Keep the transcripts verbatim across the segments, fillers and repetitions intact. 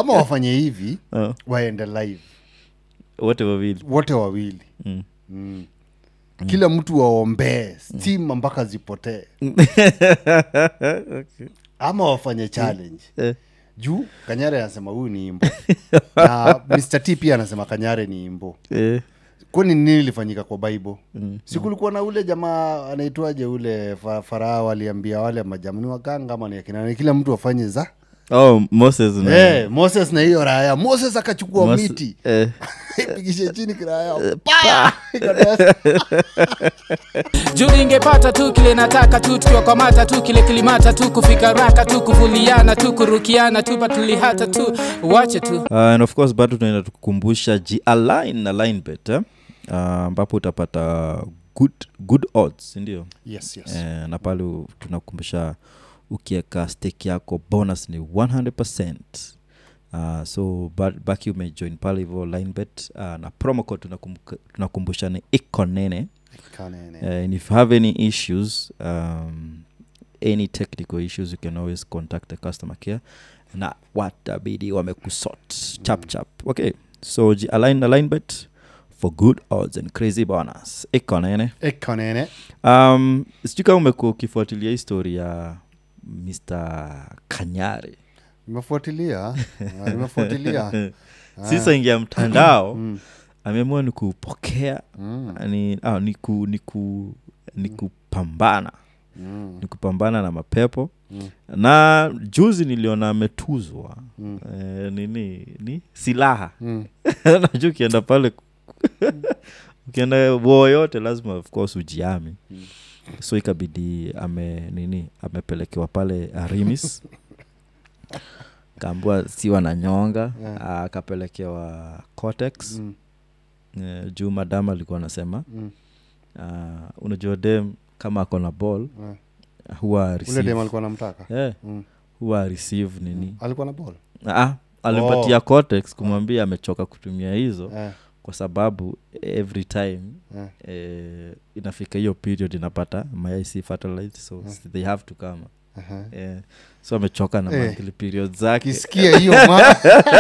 ama wafanye hivi uh. waende live wote wawili wote wawili mm. Mm. Kila mtu waombee stima mpaka zipotee. Okay. Ama wafanye challenge Eh. juu Kanyare anasema huyu ni imbo na mister T pia anasema Kanyare ni imbo. Eh. Kwani nini ilifanyika kwa Bible? Mm. Si kulikuwa na ule jamaa anaitwaje ule fa, Farao aliambia wale majamani waganga ama ni akina kila mtu afanye za Oh, Moses na eh Moses na hiyo raya. Moses akachukua Mos- miti eh. ipigishe chini kiraya pa Juu ningepata tu kile nataka tu tukiwa kwa mata tu kile kilimata tu kufika raka tu kuvuliana tu kurukiana tu patulihata tu wache tu. Uh, and of course bado tunaenda tukukumbusha G-Align na Linebet eh? Uh, ambapo utapata good good odds ndio. Yes yes. Eh, na pale tunakukumbusha ukieka stake yako bonus ni one hundred percent. Uh, so baki umejoin pale hivyo Linebet uh, na promo code tunakumbuka tunakumbusha ni ikonene. Ikonene. Uh, and if you have any issues um, any technical issues you can always contact the customer care na watabidi wamekusort chap chap. Okay, so G-Align na Linebet for good odds and crazy bonus. Ikonene. Ikonene. Um, sijui kama umekuwa ukifuatilia historia ya mister Kanyare. Nimefuatilia. Nimefuatilia. Sisa ingia mtandao Mm. ameamua ni kupokea Mm. ni ah ni ku ni ku ni kupambana. Mm. Ni kupambana na mapepo. Mm. Na juzi niliona ametuzwa Mm. eh, nini ni silaha. Mm. Najua ukienda pale ukienda wo yote lazima of course ujiami. Mm. So ikabidi ame nini amepelekewa pale Arimis. Kaambua siwa na nyonga, yeah. Akapelekewa Cortex. Mm. Uh, juu madam alikuwa anasema mm. uh, unajua dem kama ako na ball yeah. huwa receive. Ule dem alikuwa anamtaka. Yeah. Mm. Huwa receive nini? Mm. Alikuwa na ball. Ah, alimpatia oh. Cortex kumwambia amechoka kutumia hizo. Yeah. Kwa sababu every time yeah. eh, inafika hiyo period inapata mayai si fertilized so yeah. they have to come. Uh-huh. Yeah. So amechoka na hey. monthly period zake. Kisikia hiyo ma.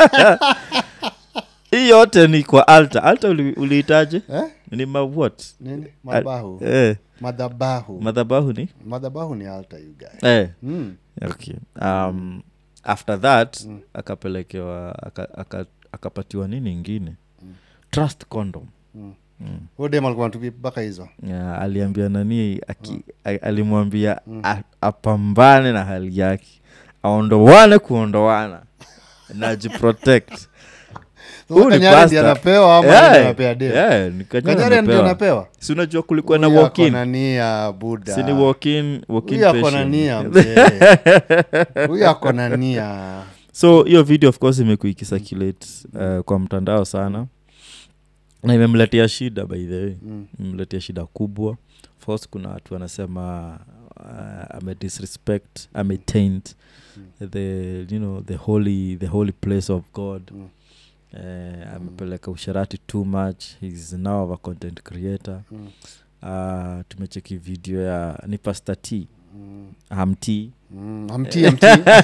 Hii yote ni kwa altar. Altar ulihitaji? Eh? Ni ma what? Nini? Madhabahu. Eh. Madhabahu. Madhabahu ni? Madhabahu ni altar you guys. Eh. Mm. Okay. Um after that mm. akapelekewa aka, akapatiwa nini nyingine? Mm. Trust condom. Mm. Mm. Wode malikuwa anatupi baka hizo. Yeah, aliambia nani aki, mm. alimwambia mm. apambane na hali yake. Aondowane kuondowana. Na jiprotect. Kanyare ndiye anapewa ama yeah, anapea deo? Yeah, ni Kanyare ndiye anapewa. Si unajua kulikuwa na walk in. Kuna nia Buddha. Si ni walk in, walk in patient. Huyu akona nia mzee. Huyu akona nia. So hiyo video of course imekuikisirculate uh, kwa mtandao sana. Na imemletea shida by the way. Mm. Imemletea shida kubwa. First kuna watu wanasema uh, ame disrespect, ame taint mm. the you know the holy the holy place of God. Mm. Uh, amepeleka usharati too much. He's now a content creator. Mm. Uh, tumecheki video ya ni Pastor T. Mm. Hamti. Mm, hamti hamti.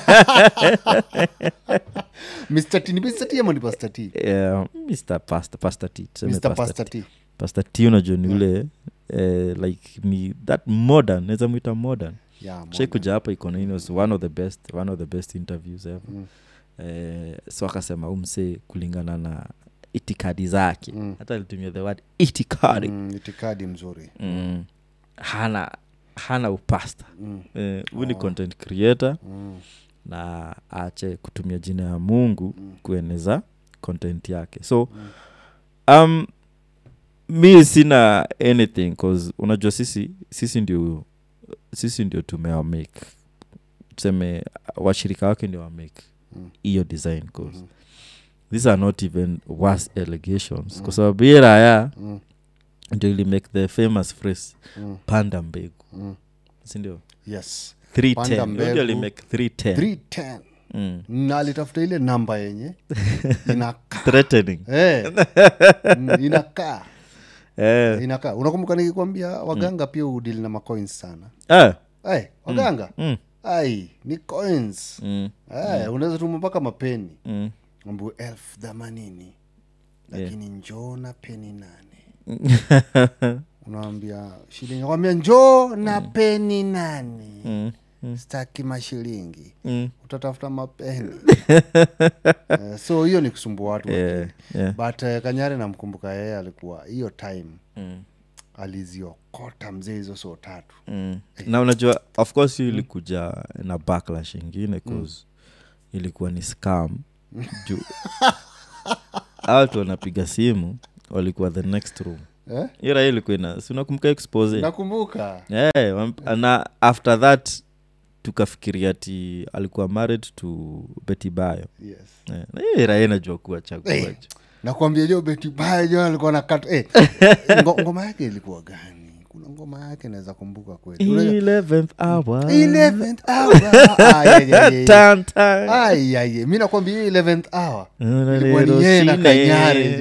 mister T ni mister T ama ni Pastor T? Yeah, Mister Pastor Pastor T. mister Pastor T. Pastor T unajua ni ule uh, like ni that modern, naweza muita modern. Yeah, Sheikh kuja hapa iko na was one of the best one of the best interviews ever. Mm. Eh, so akasema umse kulingana na itikadi zake. Mm. Hata alitumia the word itikadi. Mm, itikadi mzuri. Mm. Hana hana upasta. Mm. Eh, huyu ni oh. content creator. Mm. Na aache kutumia jina ya Mungu mm. kueneza content yake. So mm. um mi sina anything cause unajua sisi sisi ndio sisi ndio tumea make tuseme washirika wake ndio wa make hiyo mm. design cause mm-hmm. these are not even worse allegations mm. kwa sababu bila ya mm. ndio ili make the famous phrase mm. panda mbegu mm. si ndio? Yes, three ten ndio ili make three ten three ten Mm. Na alitafuta ile namba yenye inakaa threatening eh inakaa eh inakaa. Unakumbuka nikikwambia waganga mm. pia udili na macoins sana eh eh waganga mm. ai ni coins mm. eh mm. unaweza tuma mpaka mapeni mm. mambo elfu themanini lakini yeah. njoo na peni nane. Unaambia shilingi, nakwambia njoo na mm. peni nane. Mm. Mm. Staki mashilingi. Mm. Utatafuta mapeni. uh, so hiyo ni kusumbua watu. Yeah, yeah. But uh, Kanyari namkumbuka yeye alikuwa hiyo time. Mm. Aliziokota mzee hizo so tatu. Mm. Hey. Na unajua of course hiyo ilikuja mm. na backlash nyingine cause mm. ilikuwa ni scam. Juu watu wanapiga simu walikuwa the next room. Eh? Ira ilikuwa ina, si unakumbuka expose? Nakumbuka. Eh, yeah, na after that tukafikiria ati alikuwa married to Betty Bayo. Yes. Eh, na hiyo ira inajua kuwa chakua. Hey, nakwambia leo Betty Bayo jo alikuwa na cut eh. Ngoma yake ilikuwa gani? Kuna ngoma yake naweza kumbuka kweli. eleventh hour. eleventh hour. Ai ai tan tan. Ai ai. Mimi nakwambia eleventh hour. Ilikuwa ni yeye na Kanyari.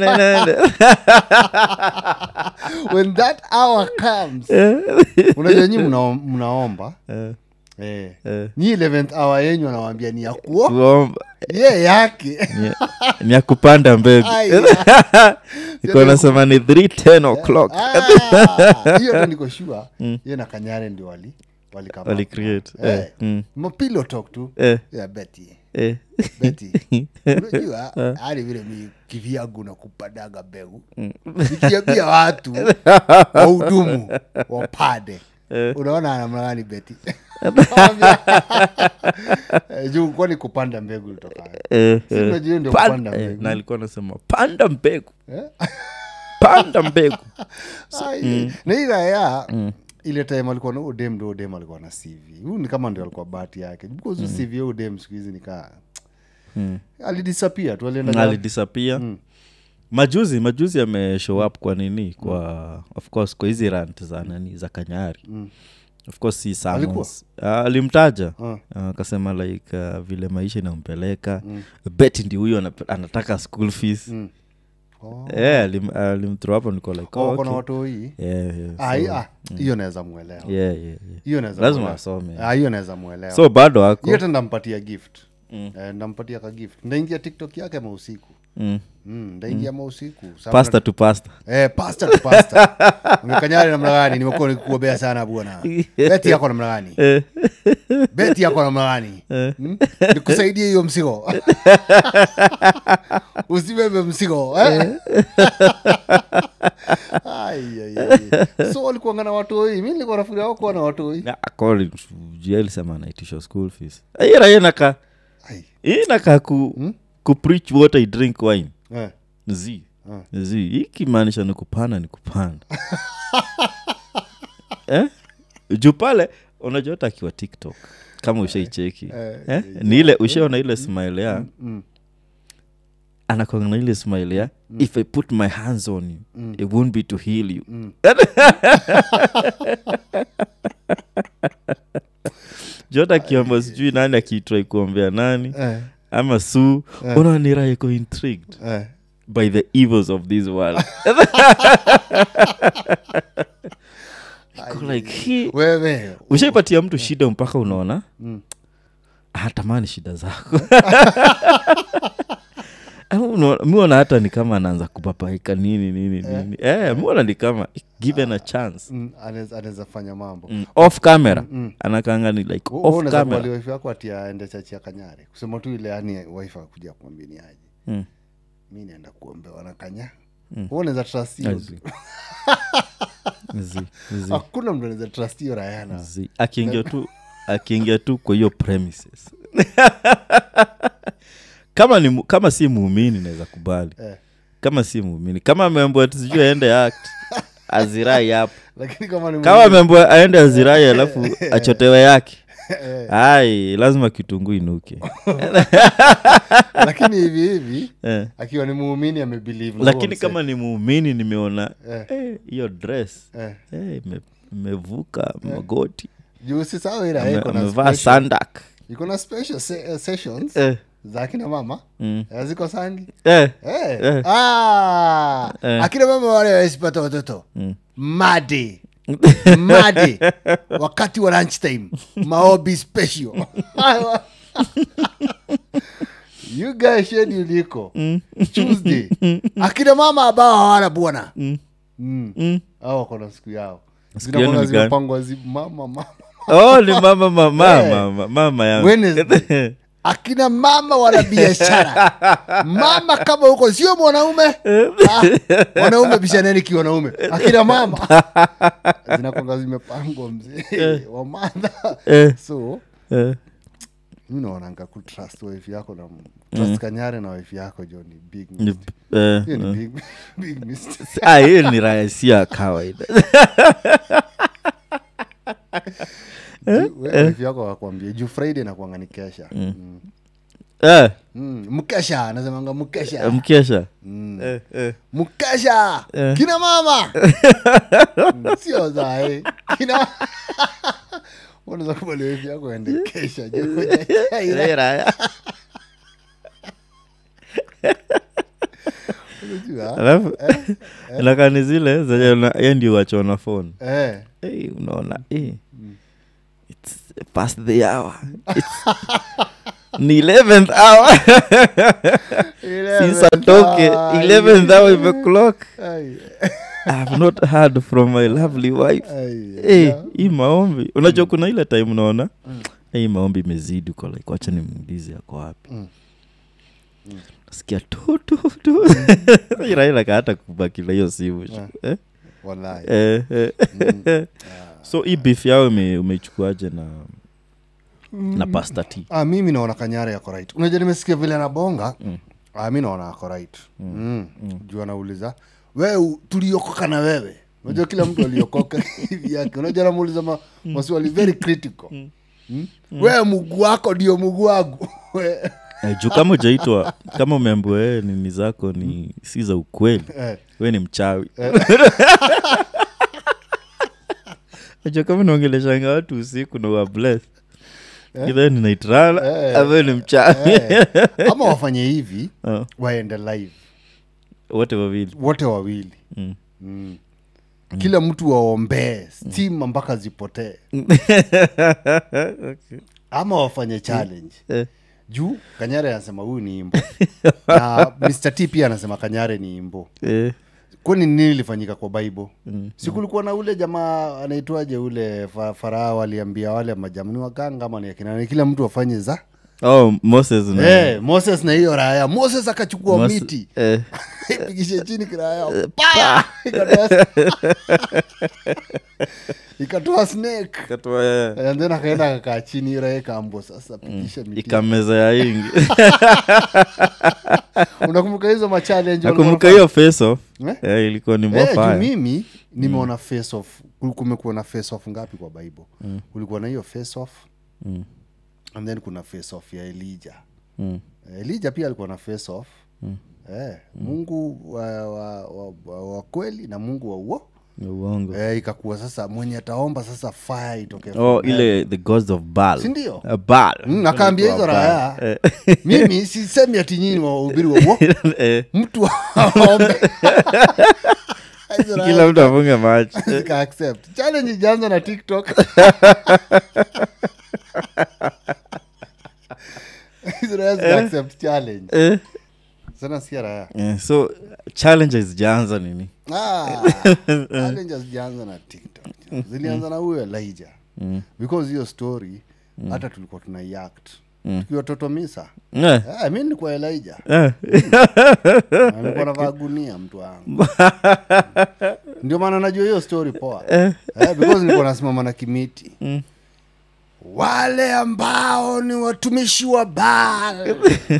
When that hour comes. Unajua nyinyi mnaomba. Eh. Ni eleventh hour yenyu anawaambia ni ya kuomba. Yeye yake. Ni ya kupanda mbegu. Iko nasema ni three ten o'clock. Hiyo ndo niko sure. Yeye na Kanyari ndio wali wali kama wali create. Eh. Mapilo talk tu. Ya Betty. Eh. Betty. Unajua hadi vile mimi kiviagu na kupadaga mbegu. Nikiambia watu wahudumu wapade. Unaona namna gani Betty? Juu kwa ni kupanda mbegu kutoka. Eh. Sio ndio ndio kupanda mbegu. Na alikuwa anasema panda mbegu. Panda mbegu. So, mm. Na ila ya mm. ile time alikuwa na udem ndo udem alikuwa na C V. Huyu ni kama ndio alikuwa bahati yake. Because mm. C V udem siku hizi nika mm. alidisappear tu alienda alidisappear. Mm. Majuzi majuzi ame show up kwa nini kwa mm. of course kwa hizi rant za nani za Kanyari. Mm. Of course si Samuels. Uh, alimtaja akasema uh. uh, like uh, vile maisha inampeleka. Mm. Betty ndio huyo anataka school fees. Mm. Oh. Yeah, lim uh, lim throw up niko like oh, oh kuna watu hii. Yeah, yeah. Ah, so, ah, hiyo mm. naweza muelewa. Yeah, yeah, yeah. Hiyo naweza. Lazima asome. Ah, hiyo naweza muelewa. So bado hako. Hiyo ndampatia gift. Mm. Eh, ndampatia ka gift. Ndaingia TikTok yake ma usiku. Mm. Mm, ndaingia mm. ma usiku. Pasta to pasta. Eh, pasta to pasta. Umekanyari namna gani? Nimekuwa nikikuombea sana bwana. Beti yako namna gani? Beti yako namna gani? Hmm? Nikusaidie hiyo msigo. Usibebe msigo, eh? Ai ai ai. So walikuwa ngana watu hoi. Mimi nilikuwa nafikiria wako na watu hoi. Na according to jail sema anaitisha school fees. Ayira yena ka. Ai. Ina ka ku hmm? ku preach what I drink wine. Eh. Zi. Eh. Zi. Hiki maanisha ni kupanda ni kupanda. Eh? Jupale unajua takiwa TikTok kama ushaicheki. Eh? eh? Ni ile ushaona ile smile ya. Mm, mm. Anakuwa na ile smile ya. Mm. If I put my hands on you, mm. it won't be to heal you. Mm. Jota kiambo sijui nani akitry kuombea nani. Eh. Ama su eh. Ona nira yako intrigued eh. by the evils of this world. Like he wewe ushapatia mtu shida mpaka unaona mm. hatamani shida zako. Muona hata ni kama anaanza kupapaika nini nini nini. Eh, eh muona ni kama given a chance. Mm, anaweza anaweza fanya mambo. Mm, off camera. Mm, mm. Anakaanga ni like o, off camera. Wale wife yako atia ende chachi ya Kanyari. Kusema tu ile yani wife akuja kumwambia ni aje. Mm. Mimi naenda kuombewa na Kanya. Mm. Unaweza trust hiyo. Zi. Zi. Hakuna mtu anaweza trust hiyo Rayana. Zi. Akiingia tu akiingia tu kwa hiyo premises. Kama ni kama si muumini naweza kubali. Eh. Kama si muumini, kama ameambiwa sijui aende act azirai hapo. Lakini kama ni kama ameambiwa aende azirai alafu achotewe yake. Ai, lazima kitunguu inuke. Lakini hivi hivi eh. Akiwa ni muumini amebelieve. Lakini kama ni muumini nimeona eh hiyo eh, dress eh eh imevuka eh. magoti. Juu si sawa ila iko na amevaa sandak. Iko na special se- uh, sessions. Eh. Za kina mama mm. ziko sangi eh. Eh. Eh. Ah eh. Akina mama wale wasipata watoto mm. Madi Madi wakati wa lunch time maobi special. you guys schedule iko Tuesday. Akina mama ambao hawana bwana mm. mm. hao kuna siku yao zinakuwa zimepangwa zi mama mama oh ni mama mama hey. mama mama yangu Wednesday. Akina mama wana biashara mama kama huko sio mwanaume ah, mwanaume bishaneni ki wanaume akina mama zinakuwa zimepangwa mzee wa mother so mimi naona ku trust wife yako na trust Kanyare na wife yako Johnny big eh ni big big mistake ah hiyo ni rahisia kawaida wife yako wakwambia juu Friday na kuanga ni kesha eh mkesha anasema mkesha mkesha eh eh mkesha kina mama sio zae kina unaweza kubali wife yako ende kesha juu ile raya alafu na kani zile zenye yeye ndio wachona phone eh hey unaona eh it's past the hour it's ni eleventh hour since atoke eleventh hour of the clock I have not heard from my lovely wife eh hii maombi unajua kuna ile time unaona hii maombi imezidi kwa like acha nimuulize yako wapi sikia tu tu tu ila ila hata kubaki na hiyo simu eh wallahi eh so hii beef yao umeichukuaje na na Pastor T ah mimi naona Kanyare yako right unajua nimesikia vile anabonga mm. ah mimi naona yako right mm. mm. mm. juu anauliza wewe tuliokoka na wewe unajua kila mtu aliokoka hivi yake unajua anamuuliza ma, maswali very critical mm. mm. wewe Mungu wako ndio Mungu wangu eh juu kama hujaitwa kama umeambiwa wewe nini zako ni si za ukweli wewe ni mchawi Acha kama naongeleshanga watu usiku na wa bless kile ni naitrana wewe ni mchawi ama wafanye hivi waende live wote wawili wote wawili mm. mm. kila mtu waombe steam mpaka zipotee okay. ama wafanye challenge eh. juu Kanyare anasema huyu ni imbo na Mister T pia anasema Kanyare ni imbo eh. kwani nini ilifanyika kwa Bible mm. si kulikuwa na ule jamaa anaitwaje ule fa, Farao aliambia wale majamani waganga ama ni akina kila mtu afanye za oh Moses na eh hey, Moses na hiyo raya Moses akachukua Mos- miti eh ipigishe chini kiraya pa ikatoa ikatoa snake ikatoa yeah. and then akaenda akakaa chini raya kambo sasa pigisha miti ikameza ya ingi unakumbuka hizo ma challenge nakumbuka hiyo face off eh yeah, ilikuwa ni more fire eh mimi nimeona mm. face off kumekuwa na face off ngapi kwa Bible mm. kulikuwa na hiyo face off mm. and then kuna face off ya Elijah mm. Elijah pia alikuwa na face off mm. eh mm. Mungu wa, wa, wa, wa, wa kweli na Mungu wa uo uongo eh ikakuwa sasa mwenye ataomba sasa fire itoke oh ile the gods of Baal si ndio uh, Baal mm, akaambia hizo raya eh. mimi sisemi ati nyinyi wahubiri wa uo mtu aombe kila mtu afunge match ka accept challenge janza na TikTok hizo raya accept challenge eh sana siara yeah, so challenges janza nini ah challenges janza na TikTok zilianza na huyo Elijah mm. because hiyo story mm. hata tulikuwa tunaiact mm. tukiwa toto misa yeah. eh mimi nilikuwa Elijah yeah. nilikuwa na vagunia mtu wangu ndio maana najua hiyo story poa eh because nilikuwa nasimama na kimiti mm. wale ambao ni watumishi wa Baal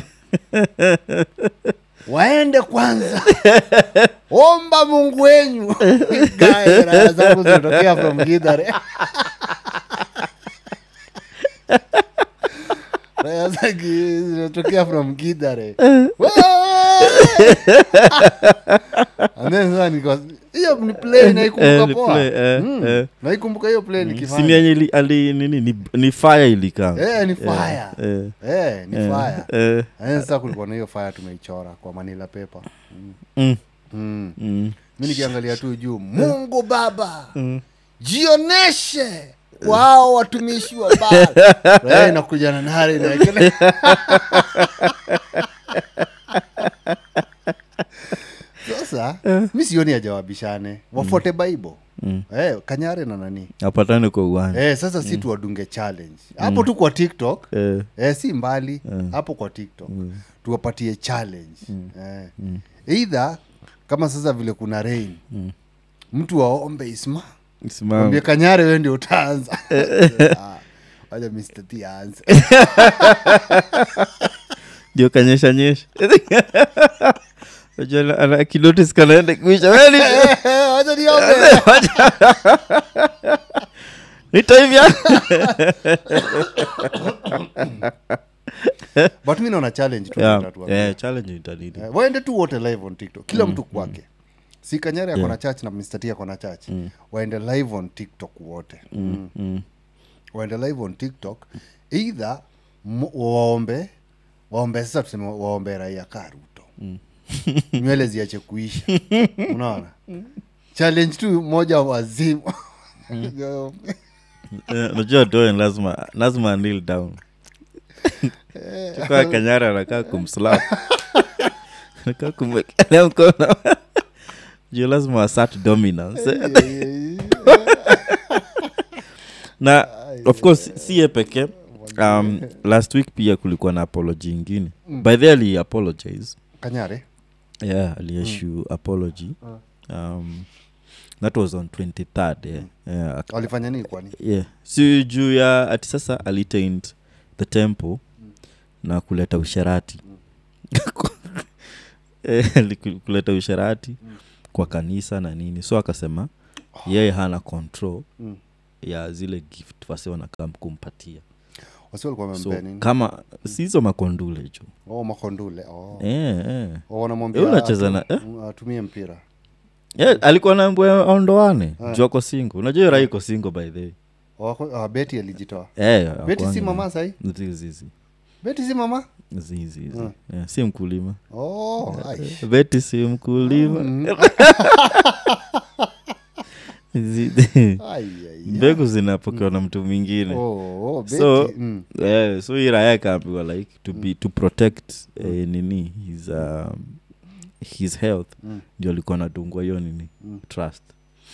waende kwanza omba Mungu wenyu gaira zangu zinatokea from Gidare raya zangu zinatokea from Gidare and then zani kwa hiyo ni play na ikumbuka poa na ikumbuka hiyo play nikifanya simi yenye ali nini ni, ni fire ilika eh ni fire eh eh ni fire eh sasa kulikuwa na hiyo fire tumeichora kwa manila paper mm mm mimi nikiangalia tu juu Mungu Baba jioneshe wao watumishi wa Baal wewe nakuja na nare na kile sasa mimi sioni ajawabishane wafuate Bible mm. eh Kanyare na nani apatane kwa uwanja eh sasa si mm. tuwadunge challenge hapo mm. tu kwa TikTok eh, eh si mbali mm. hapo kwa TikTok mm. tuwapatie challenge mm. eh mm. either kama sasa vile kuna rain mm. mtu waombe isma mwambie Kanyare wewe ndio utaanza aje Mister T anze ndio kanyesha nyesha Ajala ana kilotis kanaenda kuisha wewe acha niombe nitaivya but mimi naona challenge tu tatu eh challenge italidi uh, waende tu wote live on TikTok kila mm, mtu kwake mm. si Kanyare akona yeah. church na Mister T akona church mm. waende live on TikTok wote mm. Mm. Mm. waende live on TikTok either waombe waombe sasa tuseme waombe raia Karuto mm. nywele ziache kuisha unaona challenge tu moja wazimu unajua doing lazima lazima kneel down chukua Kanyare anakaa kumslap anakaa kumwekelea mkono you lazima assert dominance na of course si pekee um last week pia kulikuwa na apology nyingine mm. by the way apologize Kanyare yeah aliissue mm. apology um that was on twenty-third yeah, mm. yeah. Alifanya nini kwani yeah si juu ya ati sasa alitaint the temple mm. na kuleta usharati mm. eh kuleta usharati mm. kwa kanisa na nini so akasema oh. yeye hana control mm. ya zile gift wase wanakam kumpatia wase walikuwa wamembe nini kama sizo makondule hicho oh makondule oh eh eh oh wanamwambia unacheza na eh atumie mpira yeah alikuwa anaambia aondoane yeah. jua kwa single unajua rai iko single by the way oh uh, Betty alijitoa eh Betty si mama sai zizi Betty si mama zizi zizi yeah. yeah, si mkulima oh ai Betty si mkulima mm. mbegu zinapokewa na mtu mwingine oh, oh Betty so mm. yeah, so ira yake ambiwa like to be to protect mm. eh, nini his um, his health ndio mm. alikuwa anadungwa hiyo nini mm. trust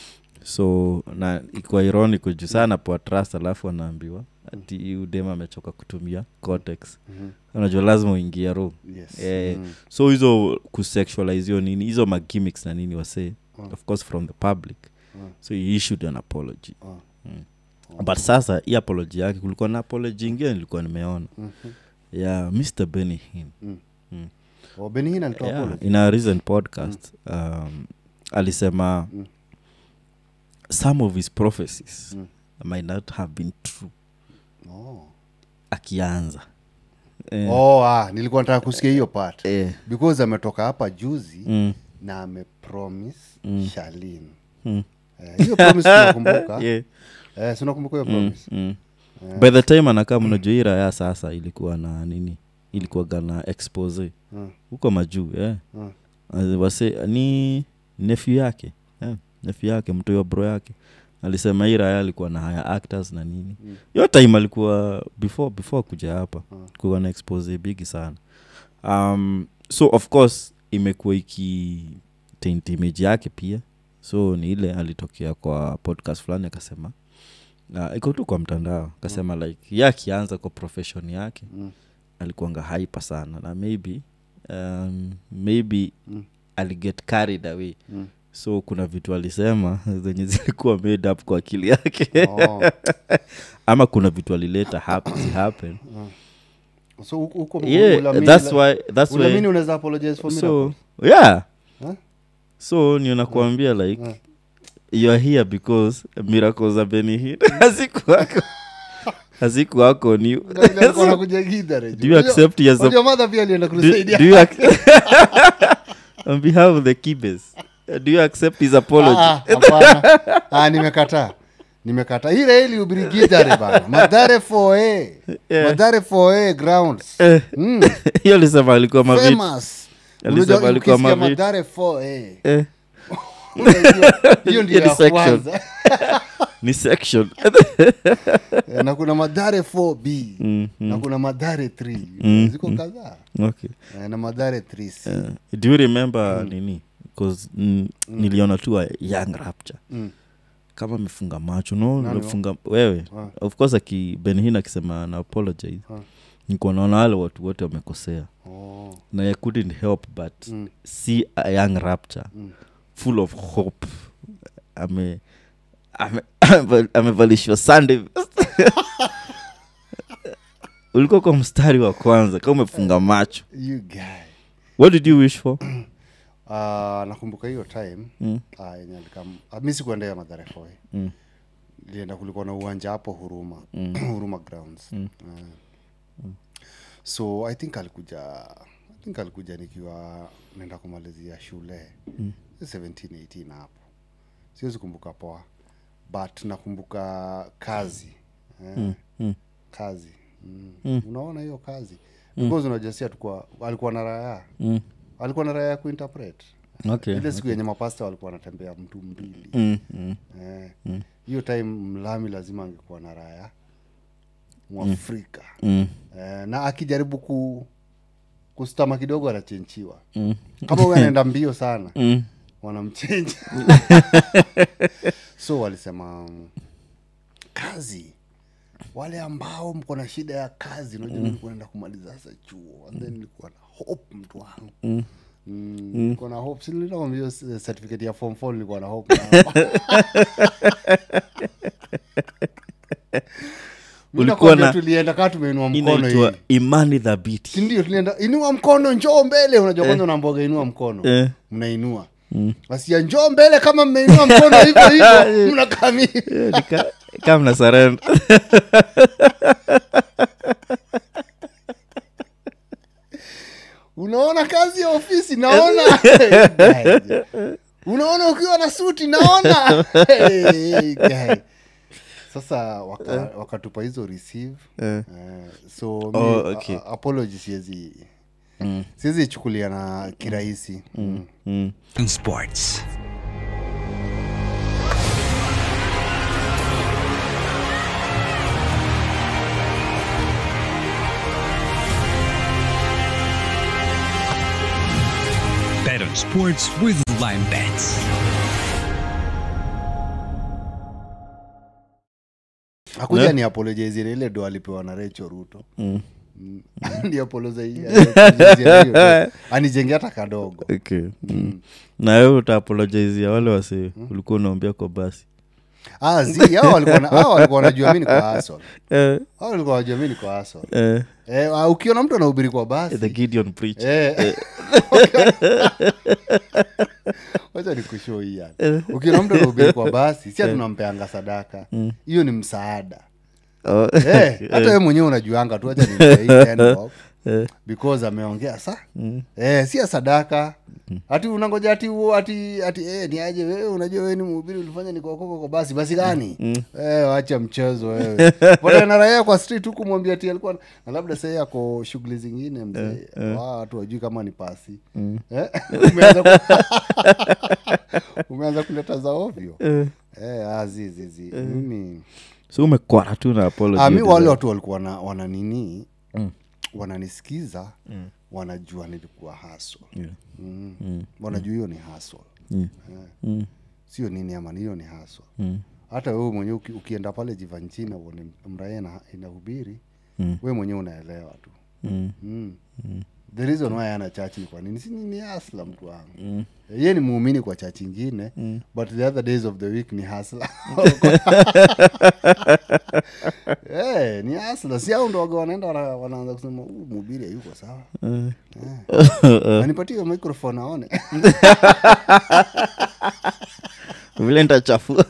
so na iko ironic juu sana kwa trust alafu anaambiwa ati udema amechoka kutumia cortex mm-hmm. unajua lazima uingie roho yes. eh, mm. so hizo kusexualize hiyo nini hizo ma gimmicks na nini wase mm. of course from the public mm. so he issued an apology mm. Mm. Oh. But sasa hii apology yake kulikuwa na apology nyingine nilikuwa nimeona mm-hmm. ya yeah, Mister Benny Hinn mm. mm. oh Benny Hinn alitoa yeah, apology in a recent podcast mm. um alisema mm. some of his prophecies mm. might not have been true oh akianza eh. oh ah nilikuwa nataka kusikia hiyo part eh. because ametoka hapa juzi mm. na amepromise mm. Charlene mm. eh, hiyo promise unakumbuka yeah. eh sio unakumbuka hiyo promise mm. mm. yeah. by the time anakaa mnajoira ya sasa ilikuwa na nini ilikuwa gana expose huko mm. majuu eh mm. wase ni nephew yake eh nephew yake mtu wa bro yake alisema ira alikuwa na haya actors na nini mm. hiyo time alikuwa before before kuja hapa mm. kuwa na expose big sana um so of course imekuwa iki taint image yake pia so ni ile alitokea kwa podcast fulani akasema uh, iko tu kwa mtandao akasema mm. like yake anza kwa profession yake mm. alikuanga hyper sana na maybe um maybe mm. aliget carried away mm. so kuna vitu alisema zenye zilikuwa made up kwa akili yake oh. ama kuna vitu alileta happen happen mm. so huko yeah, that's why that's why ulamini unaweza apologize for me so yeah huh? so ni unakuambia uh, like uh. you are here because miracles are Benny Hinn haziku wako haziku wako ni unakuwa kujagida rejo do you accept yes your mother pia alienda kusaidia do you on behalf of the Kibes do you accept his apology ah hapana ah nimekataa nimekataa ile ile ubirigidare bana madare four A yeah. madare four A grounds mm hiyo alisema alikuwa mavit famous alisema alikuwa mavit madare four A eh hiyo ndio ya kwanza ni section. Eh, na kuna Mathare four B Mm, na kuna Mathare three Mm, ziko kadhaa. Okay. Eh, na Mathare three C. Uh, do you remember nini? Because mm, niliona tu a Young Rapture. Mm. Kama amefunga macho no, Nani amefunga wewe. Ah. Of course aki Benhina akisema na apologize. Ah. Niko naona wale watu wote wamekosea. Oh. Na I couldn't help but Mm. see a Young Rapture Mm. full of hope. Ame ame amevalishwa Sunday. Ulikuwa kwa mstari wa kwanza kama umefunga macho. You guy. What did you wish for? Uh, nakumbuka hiyo time Mm. uh, yenye alikam uh, mimi sikuendea Mathare four. Mm. Nilienda kulikuwa na uwanja hapo Huruma. Mm. Huruma grounds. Mm. Uh, mm. So I think alikuja I think alikuja nikiwa naenda kumalizia shule. Mm. seventeen eighteen hapo. Siwezi kumbuka poa. But nakumbuka kazi. Eh, Mm. Mm. kazi. Mm. Mm. Unaona hiyo kazi. Because mm. unajasia tukua alikuwa na raya. Mm. Alikuwa na raya kuinterpret. Okay. Ile siku yenye mapasta walikuwa wanatembea mtu mbili. Mm. Mm. Eh. Mm. Hiyo time Mlami lazima angekuwa na raya Mwafrika. Mm. Eh, na akijaribu ku kustama kidogo anachenchiwa. Mm. Kama wewe anaenda mbio sana. Mm. Wanamchenja. So walisema kazi wale ambao mko na shida ya kazi, unajua mm. nilikuwa naenda kumaliza sasa chuo and then nilikuwa na hope mtu wangu. Mm. Mm, nilikuwa na hope sili ndio hiyo certificate ya form four nilikuwa na hope. Ulikuwa na tulienda kama tumeinua mkono hivi. Imani dhabiti. Si ndio tulienda inua mkono njoo mbele, unajua kwanza una mboga inua mkono. Eh. Mnainua. Mm. Basi ya njoo mbele kama mmeinua mkono hivyo hivyo mnakamia. Nika kama na surrender. Unaona kazi ya ofisi naona. Unaona ukiwa na suti naona. Hey, guy. Sasa waka, wakatupa hizo receive. Uh, so oh, me, okay. a, apology siwezi Mm. siwezi chukulia na kirahisi. Mm. Mm. In sports. Bet on sports with Lime Bets. Akuja Yeah. ni apologize ile do alipewa na Rachel Ruto. Mm. Mm. Ndio apologize. Anijenge hata kadogo. Okay. Mm. Na wewe utaapologize ya wale wase mm. ulikuwa unaombea kwa basi. Ah, zi hao walikuwa na hao walikuwa wanajua mimi ni kwa hustle. Eh. Hao walikuwa wanajua mimi ni kwa hustle. Eh. Eh, uh, ukiona mtu anahubiri kwa basi. The Gideon preach. Eh. Wacha nikushow hii yani. Ukiona mtu anahubiri kwa basi, si tunampeanga sadaka. Hiyo ni msaada. Oh. Eh, hata wewe mwenyewe unajuanga tu acha nimpe hii ten bob. Because ameongea sa. Eh, si sadaka. Ati unangoja ati ati ati eh ni aje wewe unajua wewe ni mhubiri ulifanya ni kwa koko kwa basi basi gani? Eh, acha mchezo wewe. Bora na raia kwa street huku mwambie ati alikuwa na labda sasa yako shughuli zingine mzee. Watu wajui kama ni pasi. Eh? Umeanza umeanza kuleta za ovyo. Eh, azizi zizi. Mimi So umekwara tu na apology. Ah, mimi wale watu walikuwa na wana nini? Mm. Wananisikiza, mm. wanajua nilikuwa hustle. Yeah. Mm. Mm. Wanajua hiyo ni hustle. Mm. Yeah. Mm. Sio nini ama hiyo ni hustle. Mm. Hata wewe mwenyewe uki, ukienda pale Jivanchina uone mraia na inahubiri, mm. wewe mwenyewe unaelewa tu. Mm. Mm. Mm. The reason why ana church ni kwa nini? Si ni hustler mtu wangu. Mm. Yeye ni muumini kwa church nyingine, mm. but the other days of the week ni hustler. Eh, ni hustler. Si hao ndio wanaenda wanaanza kusema huu mhubiri hayuko sawa. Mm. Eh. Anipatie microphone aone. Vile nitachafu.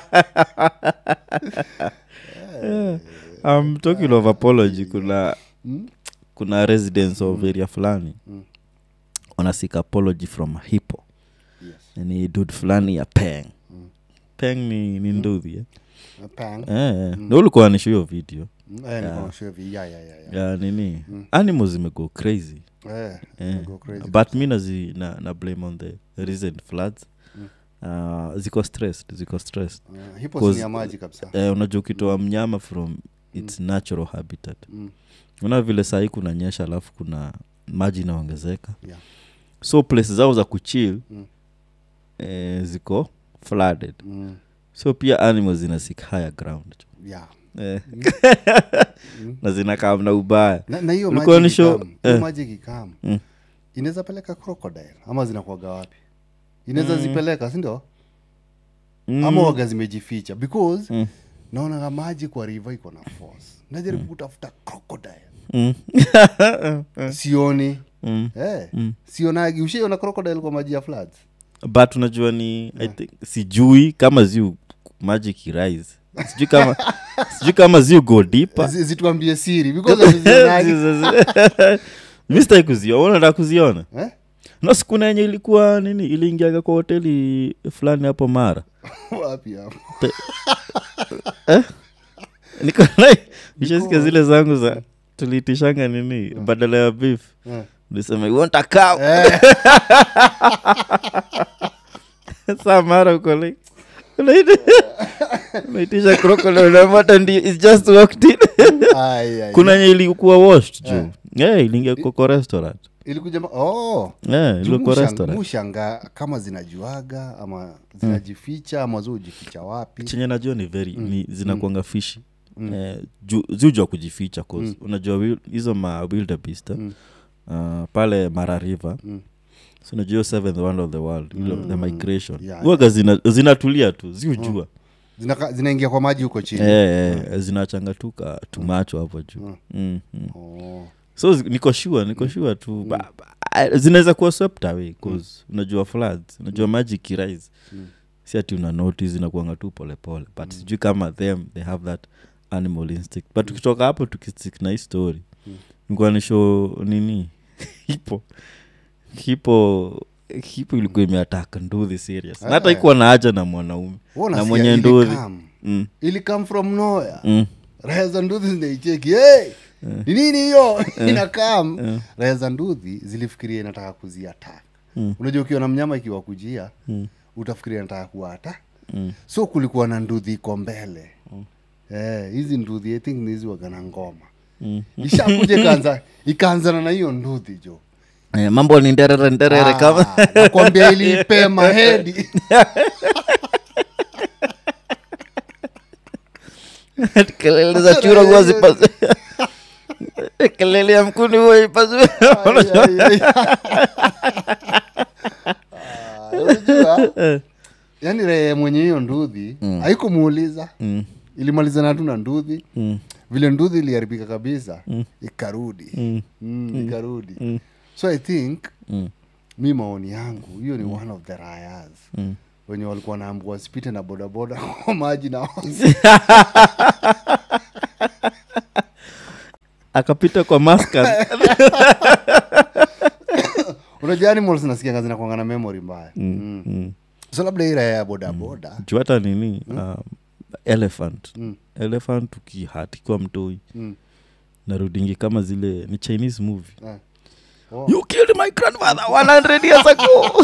I'm talking of apology. Kuna mm? kuna residents of mm. area fulani mm. wanasika apology from Hippo. Yes. Ni dude fulani ya Peng. Mm. Peng ni ni nduthi eh. Peng. Eh, mm. ndio ulikuwa unanishow hiyo video. Eh, nilikuwa show video. Ya ya ya. Ya nini? Mm. Animals zimego crazy. Eh, eh. go crazy. But mimi nazi na, na blame on the recent floods. Mm. uh, ziko stressed ziko stressed uh, hipo si ya maji kabisa eh unajua ukitoa mnyama from its mm. natural habitat mm. una vile saa kuna nyesha alafu kuna maji inaongezeka yeah. so places zao za kuchill mm. eh ziko flooded mm. so pia animals zina seek higher ground yeah eh mm. na zinakaa na ubaya na, na hiyo maji kikam eh. maji kikam mm. inaweza peleka crocodile ama zinakuaga wapi inaweza mm. zipeleka si ndio mm. ama waga zimejificha because mm. naona kama maji kwa river iko na force najaribu mm. kutafuta crocodile mm. sioni mm. eh mm. sionagi ushiona crocodile kwa maji ya floods but unajua ni yeah. I think sijui kama ziu maji kirise sijui kama sijui kama ziu go deeper zituambie siri because zionagi Mister kuziona unataka kuziona eh no siku yenye ilikuwa nini iliingia kwa hoteli fulani hapo Mara wapi hapo eh niko like nishasikia zile zangu za tulitishanga nini yeah. badala ya beef yeah. nisema you want a cow eh. Sasa Mara uko like unaitisha crocodile na mata ndi is just walked in ai ai kuna yenye ilikuwa washed juu eh yeah, iliingia kwa restaurant ilikuja oh yeah ilikuwa restaurant mushanga kama zinajuaga ama zinajificha ama zojificha wapi chenye najua ni very mm. ni zinakuanga fishi mm. eh zujua kujificha cause mm. unajua hizo ma wildebeest mm. uh, pale Mara River mm. so unajua seventh wonder of the world mm. the migration yeah, waga yeah. zina zinatulia tu ziujua mm. zina zinaingia kwa maji huko chini eh mm. eh, zinachangatuka tumacho hapo juu mm. mm. mm. oh so niko sure niko sure tu mm. ba, ba, zinaweza kuwa swept away cause mm. unajua floods unajua maji kirise mm. si ati una notice zinakuanga tu pole pole but mm. sijui kama them they have that animal instinct but tukitoka hapo tukistick na story mm. nikuwa ni show nini hipo hipo hipo ilikuwa imeattack nduthi serious na hata ikuwa na haja na mwanaume na mwenye nduthi mm. ili come from nowhere mm. reza nduthi zinaicheki hey ni nini hiyo inakam yeah. reza nduthi zilifikiria inataka kuziattack mm. unajua ukiona mnyama ikiwa kujia mm. utafikiria inataka kuata mm. so kulikuwa na nduthi iko mbele mm. eh hizi nduthi I think nizi wagana ngoma mm. ishakuja kaanza ikaanza na hiyo nduthi jo eh mambo ni nderere nderere ah, kama nakwambia ilipe mahedi kelele za chura wazi pasi kelele ya mkuni wewe pasi unajua yani re mwenye hiyo nduthi mm. haikumuuliza mm. ilimalizana tu na nduthi mm. vile nduthi iliharibika kabisa mm. ikarudi mm. mm, ikarudi mm. so I think mm. mimi maoni yangu hiyo ni mm. one of the rayas mm. wenye walikuwa naambiwa wasipite na boda boda kwa maji na akapita kwa maskar unajua animals nasikia kazi na kuangana memory mbaya mm. mm. mm. so labda ile ya boda boda mm. juata nini mm. um, elephant mm. elephant ukihati kwa mtoi mm. narudingi kama zile ni Chinese movie eh. oh. you killed my grandfather one hundred years ago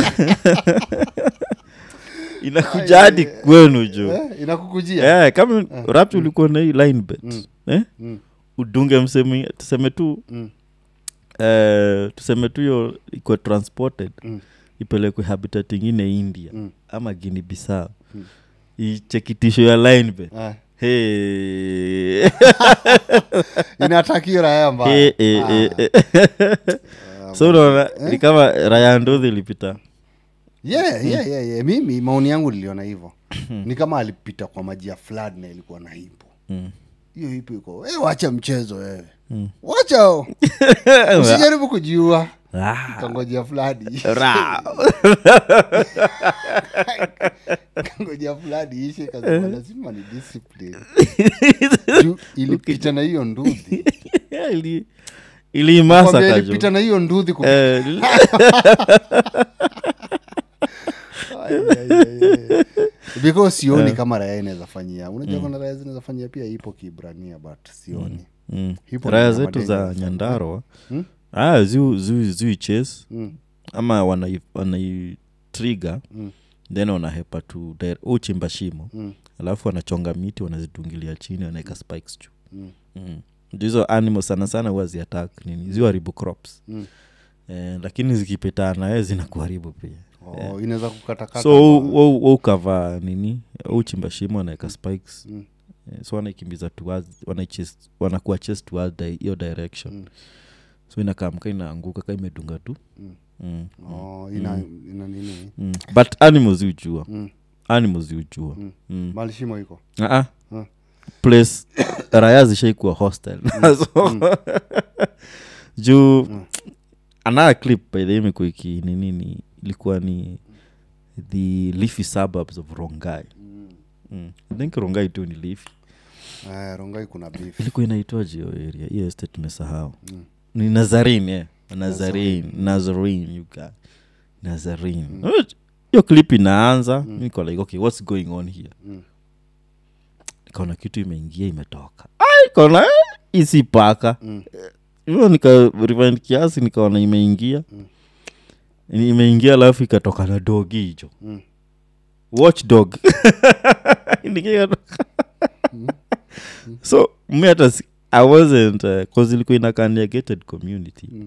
inakuja hadi kwenu jo eh inakukujia eh kama eh. rap ulikuwa na hii line bet mm. eh mm. udunge msemi tuseme tu mm. eh tuseme tu yo iko transported mm. ipelekwe habitat nyingine India mm. ama Guinea Bissau mm. ichekitisho ya line bet ah. hey inatakira haya mbaya eh eh eh so unaona ni kama raya ndozi ilipita yeah yeah yeah yeah mimi maoni yangu niliona hivyo ni kama alipita kwa maji ya flood na ilikuwa na hipo hiyo mm. hipo iko eh wacha mchezo wewe mm. wacha usijaribu kujiua ah. kangoja flood kangoja flood ishe kaza lazima ni discipline ilipita na hiyo nduthi ili ili masa kajo ilipita na hiyo nduthi kwa because sioni uh, kama raya inaweza fanyia unajua mm. kuna raya zinaweza fanyia pia ipo Kibrania but sioni mm. mm. raya zetu za Nyandarua hmm? ah ziu ziu ziu chase mm. ama wana wana trigger mm. then wanahepa tu uchimba shimo Mm. alafu wanachonga miti wanazitungilia chini wanaweka spikes juu. Mm. Mm. Hizo animals sana sana huwa zi attack nini ziwa haribu crops. Mm. Eh, lakini zikipetana wewe zinakuharibu pia. Oh, Yeah. inaweza kukata kata. So wao cover nini uchimba shimo wanaweka spikes. Mm. Yeah, so wanaikimbiza towards wanaichase wanakuwa chase towards the hiyo direction. Mm. So inakamka inaanguka kama imedunga tu. Mm. Mm. Oh, ina ina nini? Mm. But animals ujua. Mm. Animals ujua. Mm. Mm. Mali shimo iko. Ah ah. Huh. Place raya zishaikuwa hostile. Mm. So Mm. juu Mm. another clip by the way kuiki ni nini ilikuwa ni the leafy suburbs of Rongai. Mm. Mm. I think Rongai tu ni leafy. Eh, Rongai kuna beef. Ilikuwa inaitwaje hiyo area? Hiyo estate tumesahau. Mm. Ni Nazarene eh. Nazarene, Nazarene you got Nazarene. Mm. Hiyo clip inaanza, Mm. niko like okay, what's going on here? Mm. Nikaona kitu imeingia imetoka. Ai, kona isi paka. Mm. Hiyo nika rewind kiasi nikaona imeingia. Mm. Imeingia alafu ikatoka na dog hicho. Mm. Watch dog. Nikia Mm. So me hata I wasn't uh, cause ilikuwa inakandia gated community. Mm.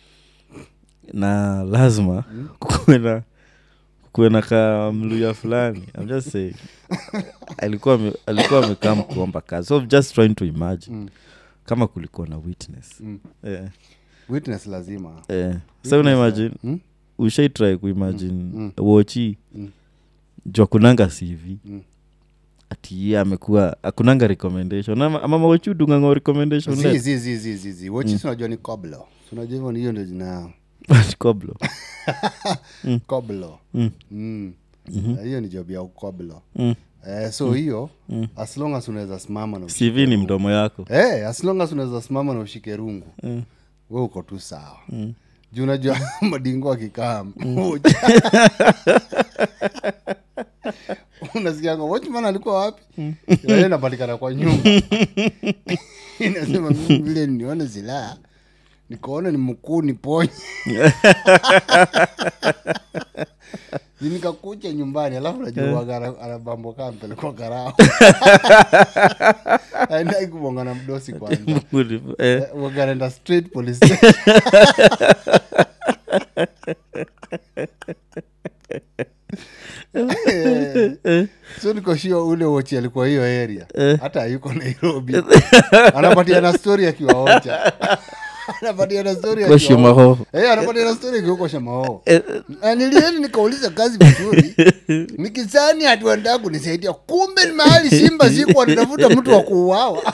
Na lazima Mm. kuwe na kuwe na kamluya fulani. I'm just saying. alikuwa me, alikuwa amekam kuomba kazi. So I'm just trying to imagine Mm. kama kulikuwa na witness. Mm. Eh. Witness lazima. Eh. So una imagine Mm? ushai try kuimagine Mm. Mm. watchi Mm. jua kunanga C V. Mm. Ati yeye amekuwa akunanga recommendation ama ama watchi dunga ngo recommendation Zi le zi zi zi zi zi. Watch unajua ni Koblo. Unajua hivyo ni hiyo ndio jina. Koblo. Koblo. Mm. Mm. Mhm. Hiyo ni job ya Koblo. Mm. Eh, so hiyo Mm. as long as unaweza simama na C V ni mdomo yako. Eh, as long as unaweza simama na ushike rungu. Mm. Wewe uko tu sawa. Mm. Juu unajua madingo akikaa unasikia ngo watchman alikuwa wapi? Yeye anapatikana kwa nyumba. Inasema mimi vile nione silaha nikaona ni mkuu ni ponye. Nikakuja nyumbani alafu najua gara anabambo kampe kwa garao. Aenda kubonga na mdosi kwanza. Eh, wakaenda straight police station. So nikoshia ule wochi alikuwa hiyo area. Hata yuko Nairobi. Anapatia na story akiwa ocha. Anapatia na story akiwa Shamaho. Eh, anapatia na story akiwa kwa Shamaho. Nilieni nikauliza kazi vizuri. Nikisani hatuandaa kunisaidia. Kumbe ni mahali Simba siku anatafuta mtu wa kuuawa.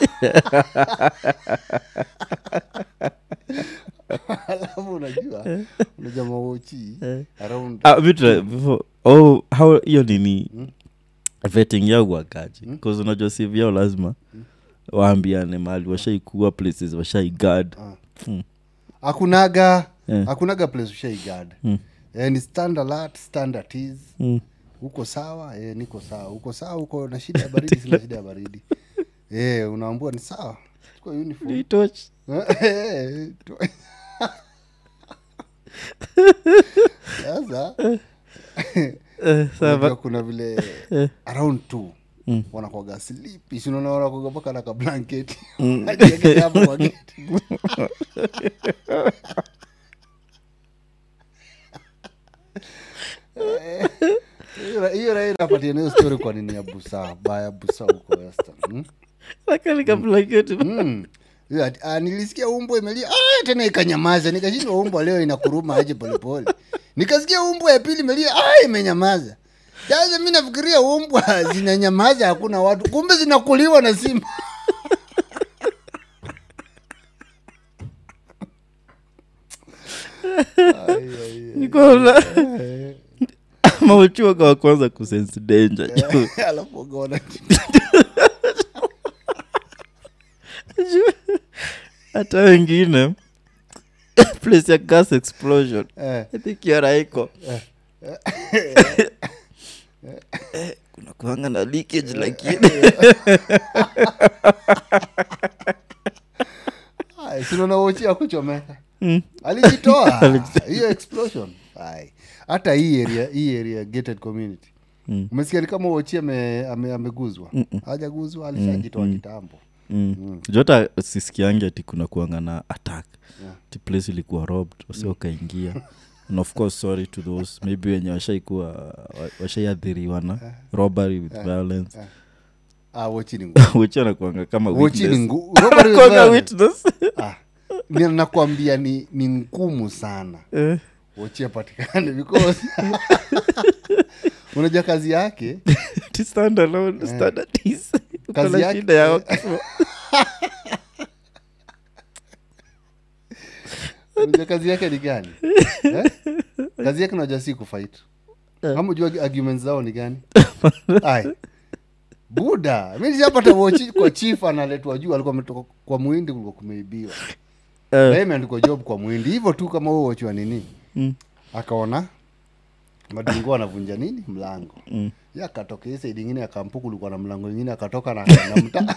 Alafu unajua unajua mawochi around Ah, before before oh how hiyo nini vetting yao wakaji because unajua C V yao lazima waambiane mahali washaikuwa places washaigard. hakunaga Yeah. hakunaga place ushaigard. Mm. Eh, ni standard alert, standard is. Mm. Uko sawa? Eh, niko sawa. Uko sawa? Uko na shida ya baridi? Sina shida ya baridi. Eh, unaambiwa ni sawa. Chukua uniform. Ni touch. Eh, tu- Sasa Eh, unajua sawa. kuna vile around two Mm. wanakuwaga sleepy. Si unaona wanakuwaga mpaka na ka blanket. Ajieke hapo kwa gate. Eh, hiyo- hiyo raia inapatia nayo story kwa nini ya busa baya busa huko Western. Hmm? Lakini kabla kitu. Mm. Hiyo ati, ah, nilisikia umbwa imelia ah, tena ikanyamaza. Nikashindwa umbwa leo inakuruma aje polepole. Nikasikia umbwa ya pili imelia ah, imenyamaza. Sasa mimi nafikiria umbwa zinanyamaza hakuna watu. Kumbe zinakuliwa na simba. Nikola. Mauchua kwa kwanza kusense danger. Alafu ukaona Hata wengine place ya gas explosion. eh I think yara haiko. Kuna kuanga na leakage lakini. ai sio na wochi ya kuchomeka. Alijitoa hiyo explosion. Ai hata hii area hii area gated community Mm. Umesikia ni kama Ochi ame ameguzwa. Hajaguzwa, alishajitoa kitambo. Mm. Mm. Jota sisikiange ati kuna kuanga na attack. Yeah. The place ilikuwa robbed, wasi wakaingia. And of course sorry to those maybe wenye washaikuwa washaiathiriwa na robbery with yeah. violence. Yeah. Ah, Ochi ni ngumu. Ochi anakuanga kama witness. Ochi ni ngumu. Robbery with violence. Witness. Ah. Ninakwambia ni ni ngumu sana. Eh. Ochi apatikane because unajua kazi yake to stand alone yeah. stand at his kazi yake yao unajua kazi yake ni gani eh? Kazi yake unajua si kufight yeah. Kama unajua arguments zao ni gani ai buda mimi sijapata Ochi kwa chief analetwa juu alikuwa ametoka kwa Muhindi kulikuwa kumeibiwa uh. Yeye ndiko job kwa Muhindi hivyo tu kama wewe Ochi wa nini mm. Akaona madingo anavunja nini mlango mm. Ya akatoka ile side nyingine akampuku kulikuwa na mlango nyingine akatoka na na mta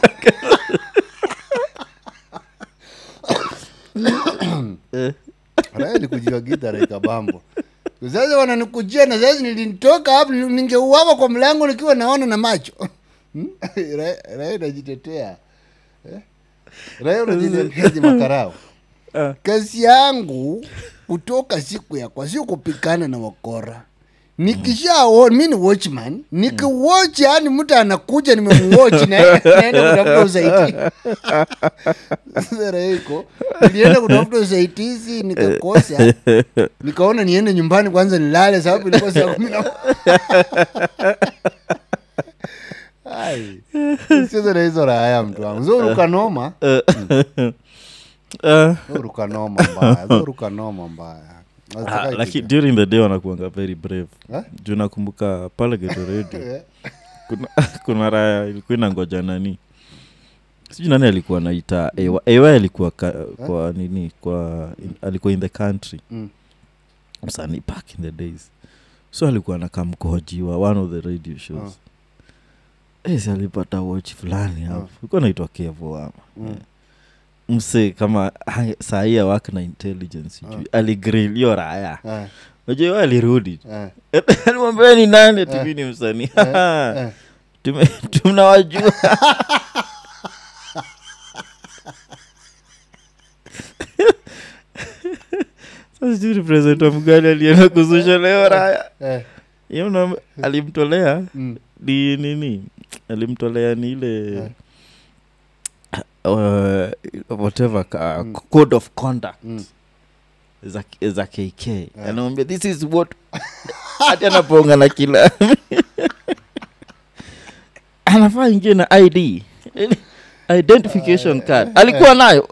eh Raeli kujua gitara ikabambo sasa wananikujia na sasa nilinitoka hapo ningeuawa kwa mlango nikiwa naona na macho Raeli anajitetea eh Raeli anajitetea makarao kazi yangu kutoka siku ya kwa siku kupikana na wakora nikishao mimi ni watchman nikiwatch yani mtu anakuja nimemwatch na naenda kutafuta usaidizi sasa iko nilienda kutafuta usaidizi nikakosa nikaona niende nyumbani kwanza nilale sababu ilikuwa saa kumi na ai sasa na hizo raha mtu wangu zuru kanoma Uh, ruka noma mbaya, ruka noma mbaya. Ah, like during the day wanakuanga very brave. Huh? Juu nakumbuka pale Geto Radio. kuna kuna raya ilikuwa inangoja nani? Sijui nani alikuwa anaita Ewa. Ewa alikuwa ka, kwa nini kwa in, alikuwa in the country. Mm. Msanii back in the days. So alikuwa anakamkojiwa one of the radio shows. Oh. Eh, si alipata watch fulani hapo. Oh. Alikuwa anaitwa Kevo ama. Mm. Yeah. Mse kama saa hii wako na intelligence juu uh. aligrill yo raya uh. Unajua wao alirudi uh. Alimwambia ni nani ati mimi ni msanii uh. Tume tunawajua sasa sisi representative mgani alienda kuzusha leo raya eh yeye ndo alimtolea mm. Ni nini alimtolea ni ile uh. Uh, whatever uh, mm. code of conduct mm. za za K K yeah. Anaambia this is what hata anaponga na kila anafaa ingie na I D identification card alikuwa nayo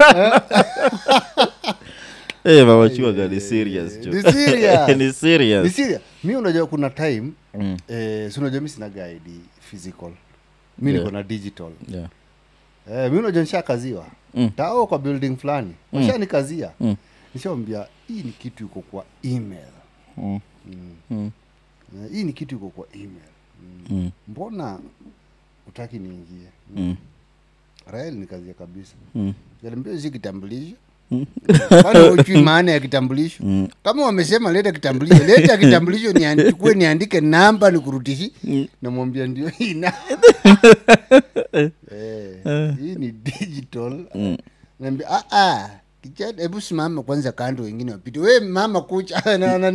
eh baba chua gani serious jo ni serious ni serious ni serious mimi unajua kuna time mm. eh si unajua mimi sina I D physical mimi niko na digital yeah. Eh mimi unajua nishakaziwa. Mm. Tao kwa building fulani. Washanikazia. Mm. Nishaambia hii ni kitu iko kwa email. Mm. Mm. Mm. Uh, hii ni kitu iko kwa email. Mm. Mm. Mbona utaki niingie? Mm. Mm. Rael nikazia kabisa. Mm. Niambia si kitambulisho. Bado hujui maana ya kitambulisho. Mm. Kama wamesema leta kitambulisho, leta kitambulisho niandike niandike namba nikurutishi. Mm. Namwambia ndio hii na. eh, uh. Hii ni digital. Mm. Naambia ah ah, kijana hebu simama kwanza kando wengine wapite. Wewe mama kucha na na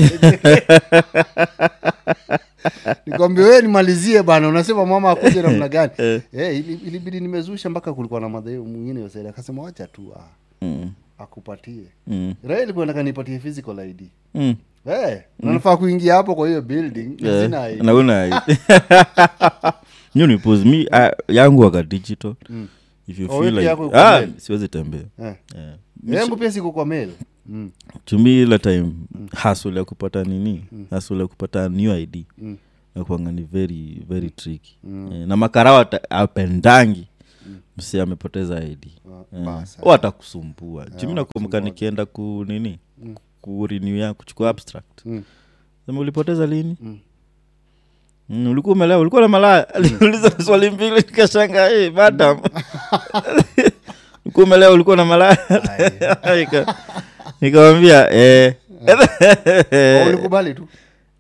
nikwambia wewe nimalizie bana unasema mama akuje namna gani? Eh, hey, ilibidi nimezusha mpaka kulikuwa na madhaifu mwingine yosaida akasema acha tu ah. Mm. Akupatie. Mm. Raeli kwa nataka nipatie physical I D. Mm. Eh, hey, mm. Nafaa kuingia hapo kwa hiyo building yeah. Sina I D. Na una I D. You know pose me uh, yangu waka digital. Mm. If you oh, feel like ah siwezi tembea. Eh. Yeah. Yangu pia siko kwa mail. Mm. To me la time mm. hustle ya kupata nini? Mm. Hustle ya kupata new I D. Mm. Na kuanga ni very very tricky. Mm. Eh, na makarawa apendangi. Mm. Msi amepoteza I D. Basa. Uh, watakusumbua. Yeah, Jimina kumbuka nikienda ku nini? Mm. Ku renew ya kuchukua abstract. Mm. Sema ulipoteza lini? Mm. Mm, ulikuwa umelea, ulikuwa na malaya. Aliuliza mm. swali mbili nikashanga, "Eh, madam." Ulikuwa umelea, ulikuwa na malaya. Nika nikamwambia, "Eh." Ulikubali tu.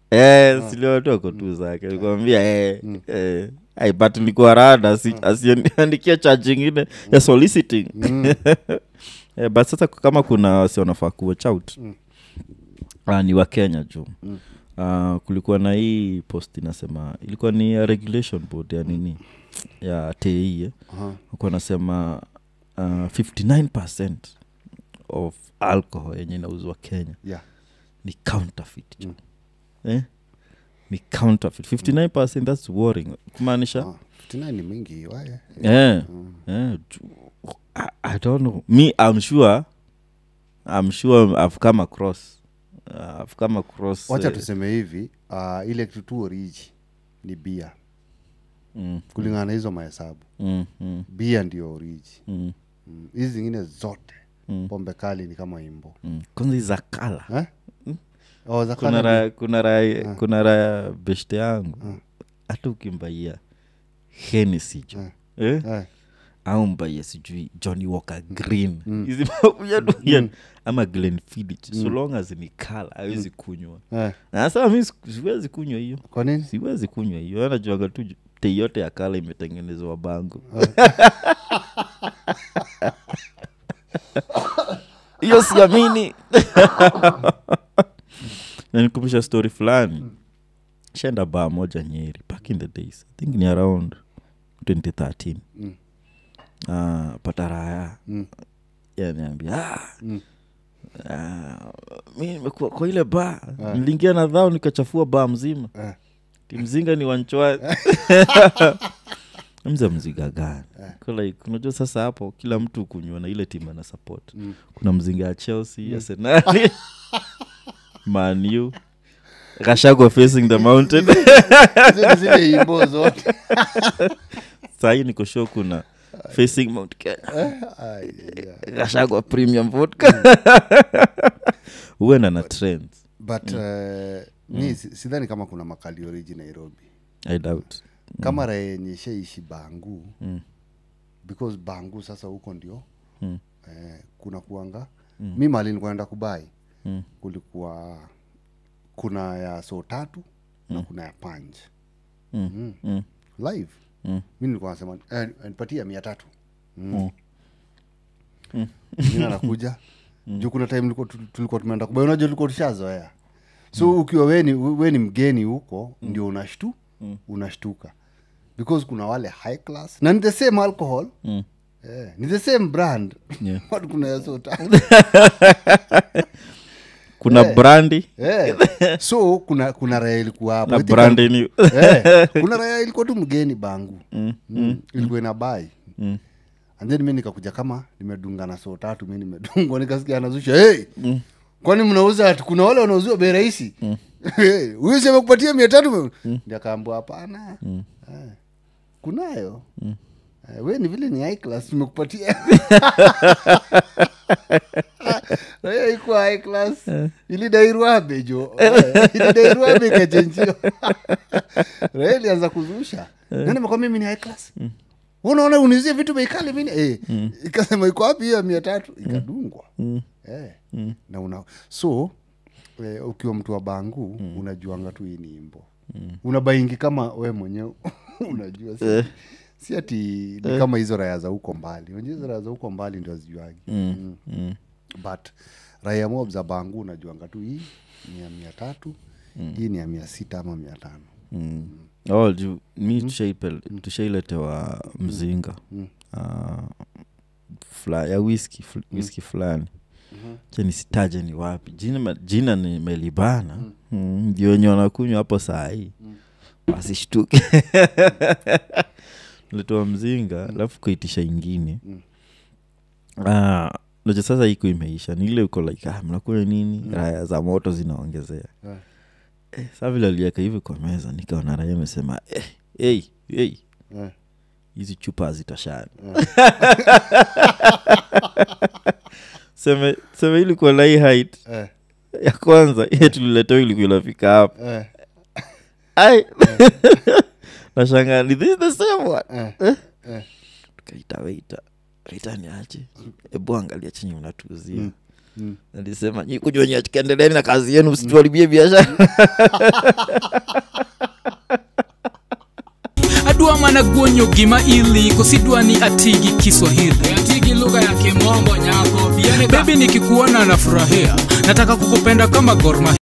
eh silio tu ako tu zake nikwambia eh eh ai but nilikuwa rada si asiandikia charge nyingine ya soliciting eh but sasa kama kuna wasi wanafaa kuwatch out ah ni wa Kenya juu ah kulikuwa na hii post inasema ilikuwa ni regulation board ya nini ya T E I kwa nasema uh, fifty-nine percent of alcohol yenye inauzwa Kenya yeah ni counterfeit mm. eh ni counterfeit fifty-nine percent that's worrying kumaanisha oh, fifty-nine ni mingi wae eh mm. eh I, I don't know me I'm sure I'm sure I've come across uh, I've come across wacha uh, tuseme hivi uh, ile kitu tu origi ni beer mm. kulingana hizo mahesabu mm, mm. beer ndio origi mm. mm. hizi zingine zote mm. pombe kali ni kama imbo mm. kwanza za kala eh mm? oh za kuna ra, kuna ra, uh. kuna ra beshte yangu hata uh. ukimbaia Hennessy jo uh. eh uh. au mbaia sijui Johnny Walker Green hizi mm. mm. ama Glenfiddich mm. so long as ni kala hawezi kunywa uh. na sasa mimi siwezi kunywa hiyo. Kwa nini siwezi kunywa hiyo? Anajua tu te yote ya kala imetengenezwa bango hiyo siamini. Na nikumbusha story fulani. Shenda bar moja Nyeri back in the days. I think ni around twenty thirteen. Mm. Ah, pataraya. Mm. Yaniambia, ah. Mm. Ah, mimi nimekuwa kwa ile bar. Uh. Niliingia na dhao nikachafua bar mzima. Uh. Timzinga ni wanchwa. Mza mziga gani? Uh. Kwa like unajua sasa hapo kila mtu kunywa na ile timu ana support. Mm. Kuna mzinga ya Chelsea, mm. Arsenal, Man U, Gashago facing the mountain. Zile imbo zote. Sasa niko show kuna facing Mount Kenya. Gashago premium vodka. Uena na trends. But uh, mm. ni sidhani kama kuna makali origin Nairobi. I doubt. Kama mm. raenye sheishi Bangu. Mm. Because Bangu sasa huko ndio. Mm. Eh, kuna kuanga. Mm. Mimi mali nilikwenda kubai. Mm. Kulikuwa kuna ya so tatu mm. na kuna ya punch. Mm. Mm. Mm. Live. Mm. Mimi nilikuwa nasema eh, nipatie mia tatu. Mm. Mm. Mm. Mimi nakuja. Mm. Juu kuna time nilikuwa tulikuwa tumeenda kubai, unajua tulikuwa tushazoea. So mm. ukiwa wewe ni wewe ni mgeni huko mm. ndio unashtu mm. unashtuka. Because kuna wale high class na ni the same alcohol. Mm. Eh, ni the same brand. Yeah. Watu kuna ya soda. Kuna yeah. brandy. Eh. So kuna kuna raya ilikuwa hapo. Na brandy ni. Eh, kuna raya ilikuwa tu mgeni Bangu. Mm. Mm. Ilikuwa ina buy. Mm. And then mimi nikakuja kama nimedunga na so tatu, mimi nimedungwa nikasikia anazusha, "Hey! Mm. Kwani mnauza ati kuna wale wanauzwa bei rahisi?" Mm. Huyu sema kupatia mia tatu. Mm. Ndio kaambia hapana. Mm. Eh. Kunayo. Mm. Eh, wewe ni vile ni high class tumekupatia. Wewe iko high class. Ili dairwa bejo. Ili dairwa bekajenjio. Wewe alianza kuzusha. Nani mko mimi ni high class? Mm. Unaona unizia vitu bei kali mimi eh mm. ikasema iko wapi hiyo mia tatu ikadungwa. Mm. Eh. Mm. Na una so eh, ukiwa mtu wa Bangu mm. unajuanga tu hii ni imbo. Mm. Unabaingi kama we mwenyewe unajua si, eh. si ati ni eh. kama hizo raya za huko mbali. Unajua hizo raya za huko mbali ndio zijuagi. Mm. Mm. Mm. But raya mob za Bangu unajuanga tu hii ni mia tatu, mm. hii ni mia sita ama mia tano. Mm. Mm. Oh, ju mi mm. tushaipel mm. tushailetewa mzinga. Mm. Uh, fly ya whisky fl- mm. whisky fulani. Mhm. Cheni sitaje ni wapi. Jina jina ni Melibana. Mm. Ndio wenye wanakunywa hapo saa hii. Mm. Wasishtuke. Letewa mzinga, alafu mm. kuitisha ingine. Mm. Ah, uh, ndio sasa iko imeisha. Ni ile uko like ah mnakunywa nini? Mm. Raya za moto zinaongezea. Yeah. Eh, sasa vile aliweka hivi kwa meza nikaona raia amesema eh hey hey eh hizi chupa zitashana. Sema sema ilikuwa lai height eh ya kwanza ile tuliletea ilikuwa ilafika hapo eh ai nashangaa ni this the same one eh eh tukaita waiter waiter ni aje hebu angalia chini unatuzia. Mm. Alisema nyi kunywa kendeleni na kazi yenu msituharibie biashara. Adua mana guonyo gima ili kusidwa ni atigi Kiswahili atigi lugha ya Kimombo nyako. Baby nikikuona nafurahia, nataka kukupenda kama Gor Mahia.